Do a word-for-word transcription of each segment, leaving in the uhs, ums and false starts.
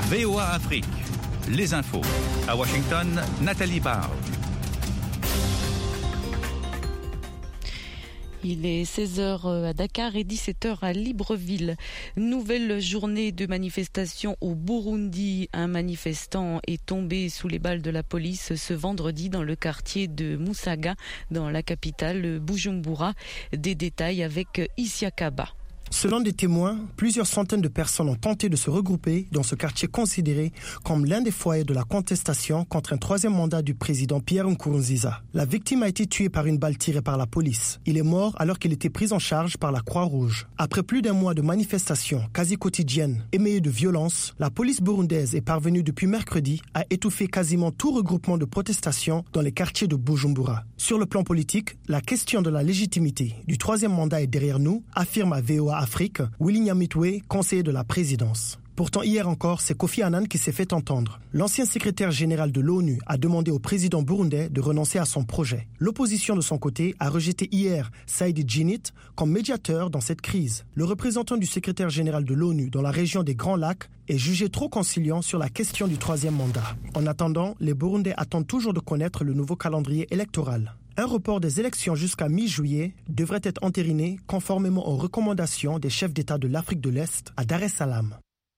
V O A Afrique, les infos. À Washington, Nathalie Barge. Il est seize heures à Dakar et dix-sept heures à Libreville. Nouvelle journée de manifestation au Burundi. Un manifestant est tombé sous les balles de la police ce vendredi dans le quartier de Musaga, dans la capitale Bujumbura. Des détails avec Isiakaba. Selon des témoins, plusieurs centaines de personnes ont tenté de se regrouper dans ce quartier considéré comme l'un des foyers de la contestation contre un troisième mandat du président Pierre Nkurunziza. La victime a été tuée par une balle tirée par la police. Il est mort alors qu'il était pris en charge par la Croix-Rouge. Après plus d'un mois de manifestations quasi quotidiennes émaillées de violence, la police burundaise est parvenue depuis mercredi à étouffer quasiment tout regroupement de protestation dans les quartiers de Bujumbura. Sur le plan politique, la question de la légitimité du troisième mandat est derrière nous, affirme à V O A Afrique, Willy Nyamitwe, conseiller de la présidence. Pourtant, hier encore, c'est Kofi Annan qui s'est fait entendre. L'ancien secrétaire général de l'ONU a demandé au président burundais de renoncer à son projet. L'opposition, de son côté, a rejeté hier Saïdi Djinit comme médiateur dans cette crise. Le représentant du secrétaire général de l'ONU dans la région des Grands Lacs est jugé trop conciliant sur la question du troisième mandat. En attendant, les Burundais attendent toujours de connaître le nouveau calendrier électoral. Un report des élections jusqu'à mi-juillet devrait être entériné conformément aux recommandations des chefs d'État de l'Afrique de l'Est à Dar es Salaam.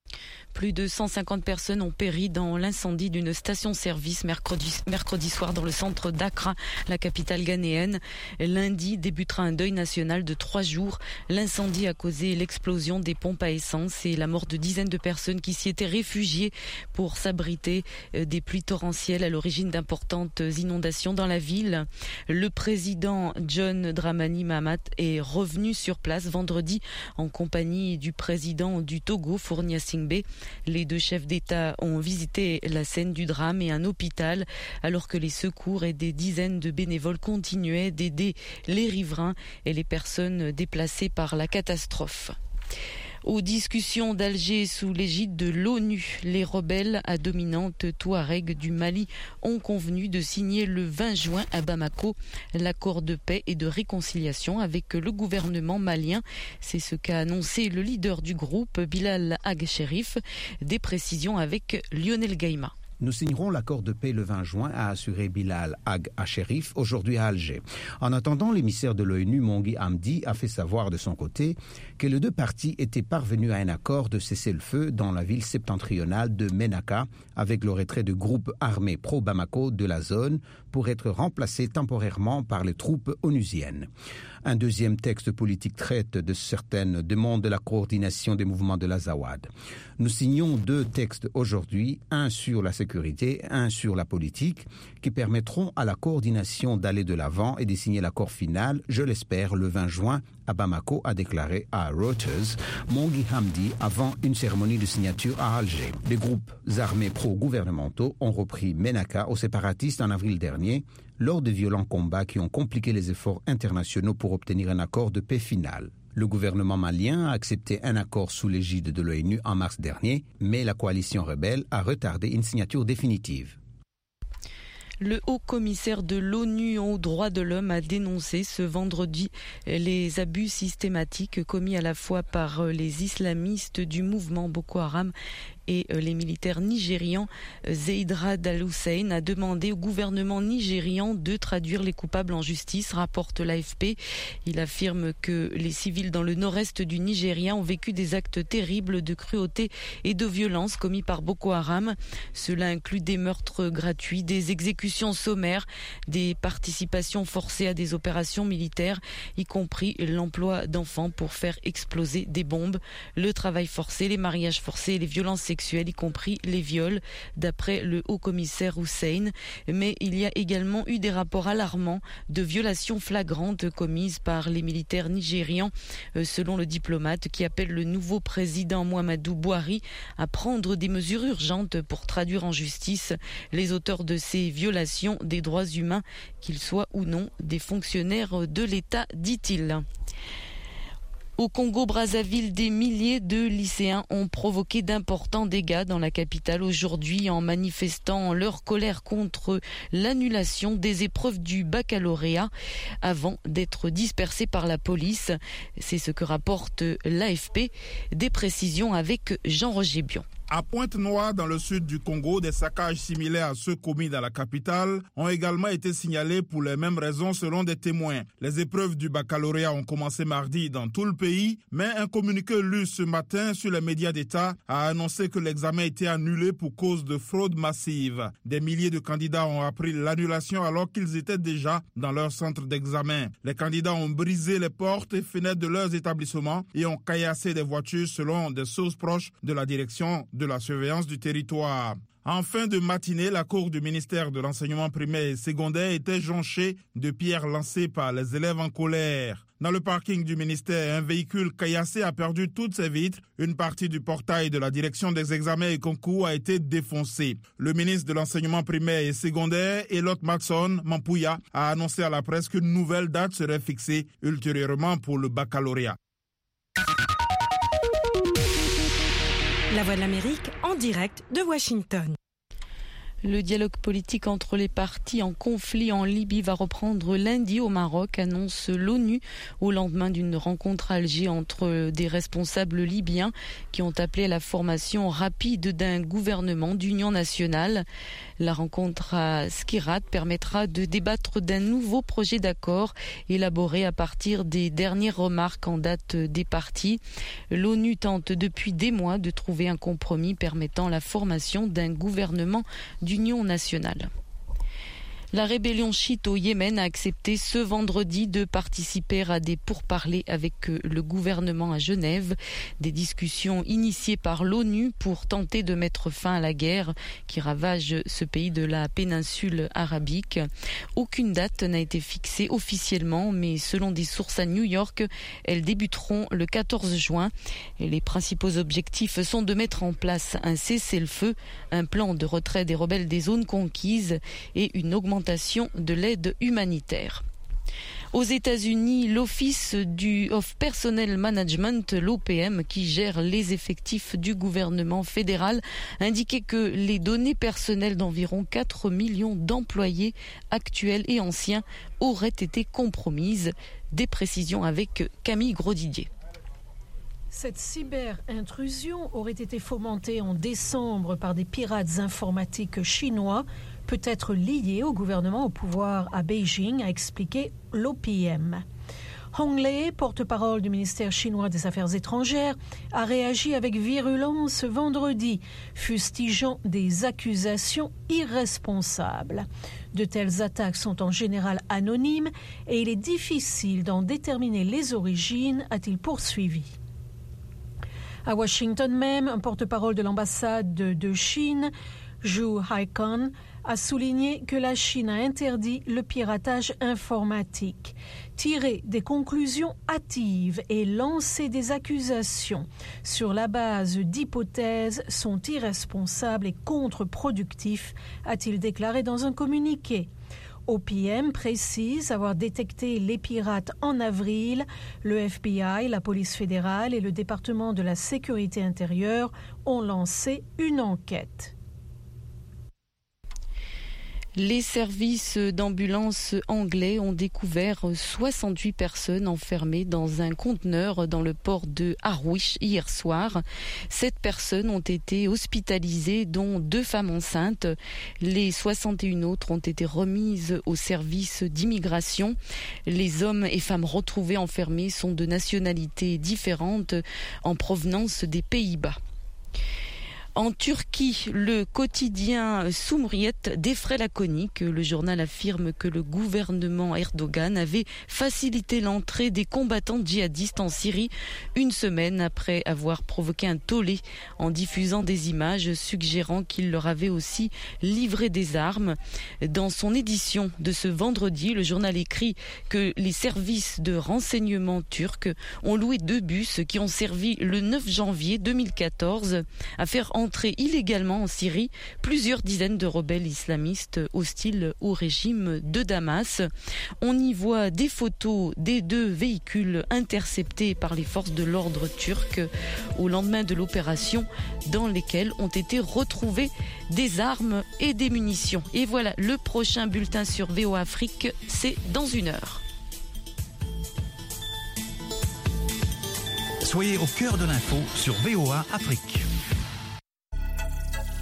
Plus de cent cinquante personnes ont péri dans l'incendie d'une station-service mercredi, mercredi soir dans le centre d'Accra, la capitale ghanéenne. Lundi débutera un deuil national de trois jours. L'incendie a causé l'explosion des pompes à essence et la mort de dizaines de personnes qui s'y étaient réfugiées pour s'abriter des pluies torrentielles à l'origine d'importantes inondations dans la ville. Le président John Dramani Mahama est revenu sur place vendredi en compagnie du président du Togo, Fournia Singbe. Les deux chefs d'État ont visité la scène du drame et un hôpital, alors que les secours et des dizaines de bénévoles continuaient d'aider les riverains et les personnes déplacées par la catastrophe. Aux discussions d'Alger sous l'égide de l'ONU, les rebelles à dominante touareg du Mali ont convenu de signer le vingt juin à Bamako l'accord de paix et de réconciliation avec le gouvernement malien. C'est ce qu'a annoncé le leader du groupe, Bilal Ag Cherif. Des précisions avec Lionel Gaïma. Nous signerons l'accord de paix le vingt juin, a assuré Bilal Ag Cherif aujourd'hui à Alger. En attendant, l'émissaire de l'ONU, Mongi Hamdi, a fait savoir de son côté que les deux parties étaient parvenus à un accord de cessez-le-feu dans la ville septentrionale de Ménaka, avec le retrait de groupes armés pro-Bamako de la zone pour être remplacés temporairement par les troupes onusiennes. Un deuxième texte politique traite de certaines demandes de la coordination des mouvements de l'Azawad. Nous signons deux textes aujourd'hui, un sur la sécurité, un sur la politique, qui permettront à la coordination d'aller de l'avant et de signer l'accord final, je l'espère, le vingt juin à Bamako, a déclaré à Reuters Mongi Hamdi avant une cérémonie de signature à Alger. Les groupes armés pro-gouvernementaux ont repris Ménaka aux séparatistes en avril dernier, lors de violents combats qui ont compliqué les efforts internationaux pour obtenir un accord de paix final. Le gouvernement malien a accepté un accord sous l'égide de l'ONU en mars dernier, mais la coalition rebelle a retardé une signature définitive. Le haut-commissaire de l'ONU aux droits de l'homme a dénoncé ce vendredi les abus systématiques commis à la fois par les islamistes du mouvement Boko Haram et les militaires nigérians. Zeid Ra'ad Al-Hussein a demandé au gouvernement nigérian de traduire les coupables en justice, rapporte l'A F P. Il affirme que les civils dans le nord-est du Nigeria ont vécu des actes terribles de cruauté et de violence commis par Boko Haram. Cela inclut des meurtres gratuits, des exécutions sommaires, des participations forcées à des opérations militaires, y compris l'emploi d'enfants pour faire exploser des bombes, le travail forcé, les mariages forcés et les violences sexuelles, y compris les viols, d'après le haut-commissaire Hussein. Mais il y a également eu des rapports alarmants de violations flagrantes commises par les militaires nigérians, selon le diplomate qui appelle le nouveau président Muhammadu Buhari à prendre des mesures urgentes pour traduire en justice les auteurs de ces violations des droits humains, qu'ils soient ou non des fonctionnaires de l'État, dit-il. Au Congo-Brazzaville, des milliers de lycéens ont provoqué d'importants dégâts dans la capitale aujourd'hui en manifestant leur colère contre l'annulation des épreuves du baccalauréat avant d'être dispersés par la police. C'est ce que rapporte l'A F P. Des précisions avec Jean-Roger Bion. À Pointe-Noire, dans le sud du Congo, des saccages similaires à ceux commis dans la capitale ont également été signalés pour les mêmes raisons selon des témoins. Les épreuves du baccalauréat ont commencé mardi dans tout le pays, mais un communiqué lu ce matin sur les médias d'État a annoncé que l'examen était annulé pour cause de fraude massive. Des milliers de candidats ont appris l'annulation alors qu'ils étaient déjà dans leur centre d'examen. Les candidats ont brisé les portes et fenêtres de leurs établissements et ont caillassé des voitures selon des sources proches de la direction de la surveillance du territoire. En fin de matinée, la cour du ministère de l'enseignement primaire et secondaire était jonchée de pierres lancées par les élèves en colère. Dans le parking du ministère, un véhicule caillassé a perdu toutes ses vitres. Une partie du portail de la direction des examens et concours a été défoncée. Le ministre de l'enseignement primaire et secondaire, Elot Matson Mampouya, a annoncé à la presse qu'une nouvelle date serait fixée ultérieurement pour le baccalauréat. La Voix de l'Amérique en direct de Washington. Le dialogue politique entre les partis en conflit en Libye va reprendre lundi au Maroc, annonce l'ONU au lendemain d'une rencontre à Alger entre des responsables libyens qui ont appelé à la formation rapide d'un gouvernement d'union nationale. La rencontre à Skirat permettra de débattre d'un nouveau projet d'accord élaboré à partir des dernières remarques en date des partis. L'ONU tente depuis des mois de trouver un compromis permettant la formation d'un gouvernement d'union nationale. La rébellion chiite au Yémen a accepté ce vendredi de participer à des pourparlers avec le gouvernement à Genève. Des discussions initiées par l'ONU pour tenter de mettre fin à la guerre qui ravage ce pays de la péninsule arabique. Aucune date n'a été fixée officiellement, mais selon des sources à New York, elles débuteront le quatorze juin. Et les principaux objectifs sont de mettre en place un cessez-le-feu, un plan de retrait des rebelles des zones conquises et une augmentation de l'aide humanitaire. Aux États-Unis, l'Office du of Personnel Management, l'O P M, qui gère les effectifs du gouvernement fédéral, indiquait que les données personnelles d'environ quatre millions d'employés actuels et anciens auraient été compromises. Des précisions avec Camille Grosdidier. Cette cyber-intrusion aurait été fomentée en décembre par des pirates informatiques chinois, peut être liée au gouvernement au pouvoir à Beijing, a expliqué l'O P M. Hong Lei, porte-parole du ministère chinois des Affaires étrangères, a réagi avec virulence ce vendredi, fustigeant des accusations irresponsables. De telles attaques sont en général anonymes et il est difficile d'en déterminer les origines, a-t-il poursuivi. À Washington même, un porte-parole de l'ambassade de Chine, Zhu Haikon, a souligné que la Chine a interdit le piratage informatique. Tirer des conclusions hâtives et lancer des accusations sur la base d'hypothèses sont irresponsables et contre-productifs, a-t-il déclaré dans un communiqué. O P M précise avoir détecté les pirates en avril. Le F B I, la police fédérale et le département de la sécurité intérieure ont lancé une enquête. Les services d'ambulance anglais ont découvert soixante-huit personnes enfermées dans un conteneur dans le port de Harwich hier soir. Sept personnes ont été hospitalisées, dont deux femmes enceintes. Les soixante et une autres ont été remises au service d'immigration. Les hommes et femmes retrouvés enfermés sont de nationalités différentes en provenance des Pays-Bas. En Turquie, le quotidien Cumhuriyet défraie la chronique. Le journal affirme que le gouvernement Erdogan avait facilité l'entrée des combattants djihadistes en Syrie une semaine après avoir provoqué un tollé en diffusant des images suggérant qu'il leur avait aussi livré des armes. Dans son édition de ce vendredi, le journal écrit que les services de renseignement turcs ont loué deux bus qui ont servi le neuf janvier deux mille quatorze à faire entrer illégalement en Syrie plusieurs dizaines de rebelles islamistes hostiles au régime de Damas. On y voit des photos des deux véhicules interceptés par les forces de l'ordre turques au lendemain de l'opération, dans lesquels ont été retrouvées des armes et des munitions. Et voilà, le prochain bulletin sur V O A Afrique, c'est dans une heure. Soyez au cœur de l'info sur V O A Afrique.